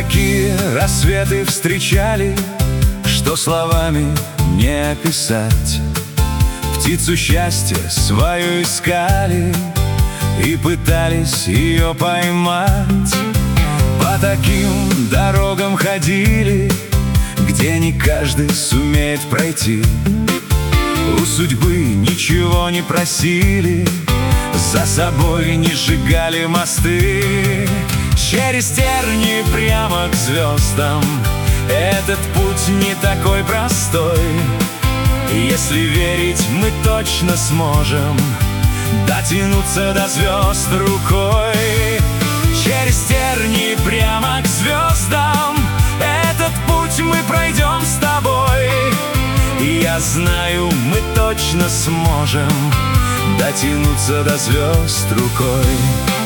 такие рассветы встречали, что словами не описать. Птицу счастья свою искали и пытались ее поймать. По таким дорогам ходили, где не каждый сумеет пройти. У судьбы ничего не просили, за собой не сжигали мосты. Через тернии прямо к звездам этот путь не такой простой. Если верить, мы точно сможем дотянуться до звезд рукой. Через тернии прямо к звездам этот путь мы пройдем с тобой. И я знаю, мы точно сможем дотянуться до звезд рукой.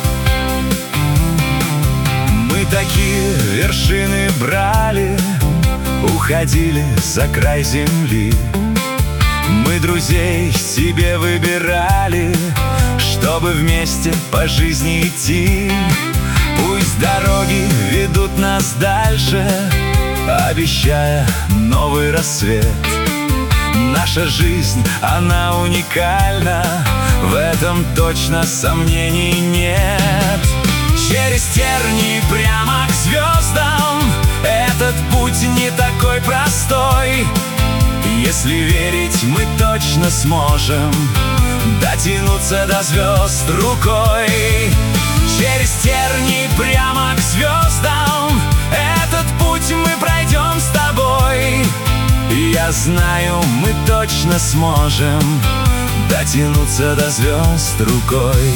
Мы такие вершины брали, уходили за край земли. Мы друзей себе выбирали, чтобы вместе по жизни идти. Пусть дороги ведут нас дальше, обещая новый рассвет. Наша жизнь, она уникальна, в этом точно сомнений нет. Через тернии прямо к звездам этот путь не такой простой. Если верить, мы точно сможем дотянуться до звезд рукой. Через тернии прямо к звездам этот путь мы пройдем с тобой. И я знаю, мы точно сможем дотянуться до звезд рукой.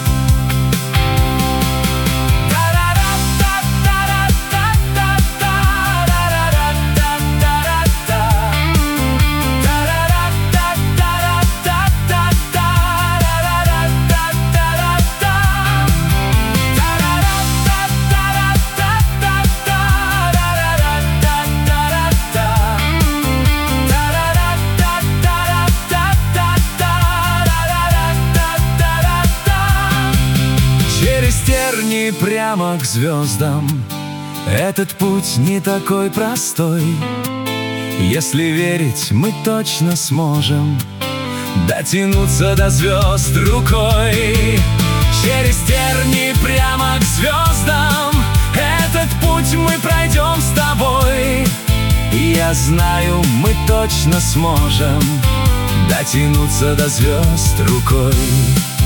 Прямо к звездам этот путь не такой простой. Если верить, мы точно сможем дотянуться до звезд рукой. Через тернии прямо к звездам этот путь мы пройдем с тобой. И я знаю, мы точно сможем дотянуться до звезд рукой.